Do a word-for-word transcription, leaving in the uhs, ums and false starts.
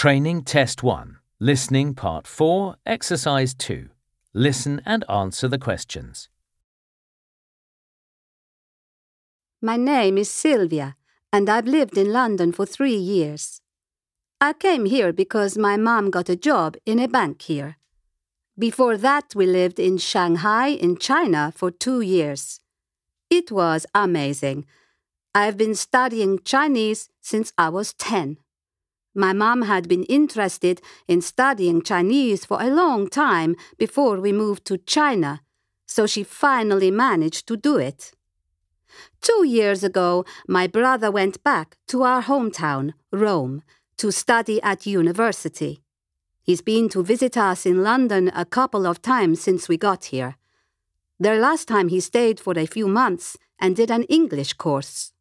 Training Test one. Listening Part four, Exercise two. Listen and answer the questions. My name is Sylvia, and I've lived in London for three years. I came here because my mom got a job in a bank here. Before that, we lived in Shanghai in China for two years. It was amazing. I've been studying Chinese since I was ten. My mom had been interested in studying Chinese for a long time before we moved to China, so she finally managed to do it. Two years ago, my brother went back to our hometown, Rome, to study at university. He's been to visit us in London a couple of times since we got here. The last time he stayed for a few months and did an English course.